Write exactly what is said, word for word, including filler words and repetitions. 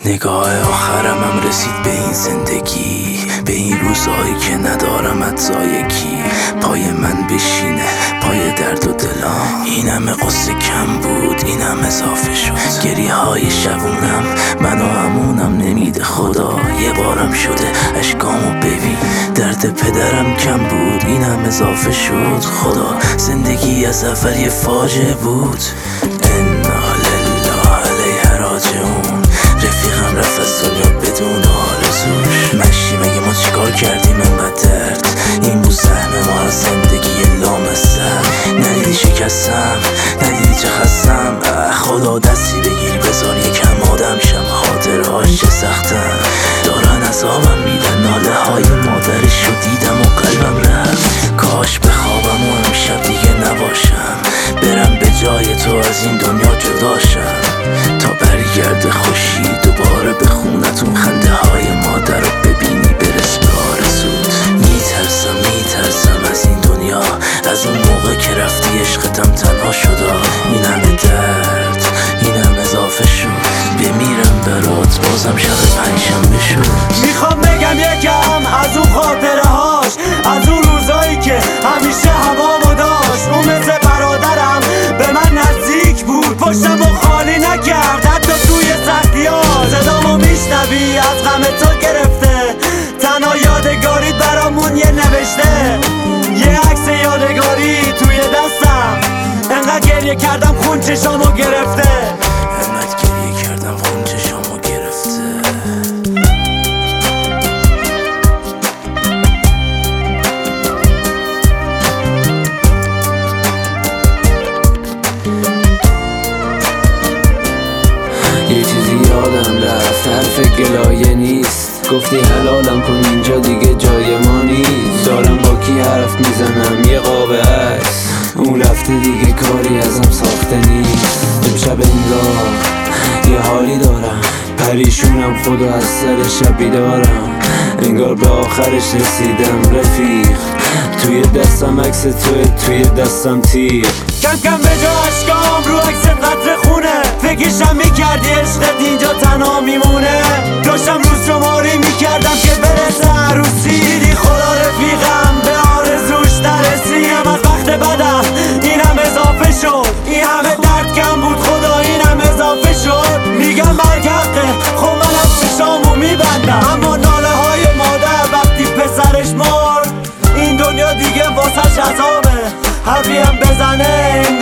نگاه آخرم هم رسید به این زندگی، به این روزهایی که ندارم حتی یکی پای من بشینه پای درد و دلام. این همه قصه کم بود، این هم اضافه شد. گریه های شبونم منو همونم نمیده خدا. یه بارم شده اشکامو ببین، درد پدرم کم بود، این هم اضافه شد. خدا زندگی از اول یه فاجعه بود. انا لله علیه راجعون. رفیقم رفت از دنیا بدون آرزوش. مشی مگه ما چیکار کردیم انقدر درد؟ این بود سهم ما از زندگی لامصب. ندیدی شکستم، ندیدی چه خستم. خدا دستی بگیر بذار یکم آدم شم. خاطرهاش چه سختم، دارن عذابم میدن. ناله های مادرش رو دیدم و قلبم رفت. کاش بخوابم و امشب دیگه نباشم، برم به جای تو از این دنیا جداشم. تا برگرده خوشی دوباره به خونتون، خنده های مادر رو ببینی برس به آرزوت. میترسم میترسم از این دنیا، از اون موقع که رفتی عشقتم تنها شدا. این همه درد این هم اضافه شد. بمیرم برات بازم شب پنجشنبه شد. میخوام بگم یکم از اون خاطره هاش، از اون روزایی که همیشه هوامو داشت. اون مثل برادرم به من نزدیک بود، پشتمو خالی نکرد حتی توی سختی‌ها. صدامو میشنوی از غم تو گرفته، تنها یادگاری برامون یه نوشته. یه عکس یادگاری توی دستم، انقدر گریه کردم خون چشامو گرفته. انقدر گریه کردم خون چشامو گرفته. یه چیزی یادم رفت، حرف گلایه نیست. گفتی حلالم کن اینجا دیگه جای ما نیست. دارم با کی حرف میزنم یه قاب عکس، اون رفته دیگه کاری ازم ساخته نیست. امشب انگار یه حالی دارم، پریشونم خدا از سر شب بیدارم. انگار به آخرش رسیدم رفیق، توی دستم عکس توی توی دستم تیغ. کم کم به جا اشکام رو عکس قطر خونه، فکرشم میکردی عشقت اینجا تنها میمونه. داشتم روز شماری میکردم که برسه عروسی. دیدی خدا رفیقم به آرزوش نرسیم. از وقت بدم این هم اضافه شد، این همه درد کم بود خدا این هم اضافه شد. میگم مرگ حقه خب منم چشامو میبندم، اما ناله های مادر وقتی پسرش مرد. این دنیا دیگه واسش عذابه، حرفی هم بزنه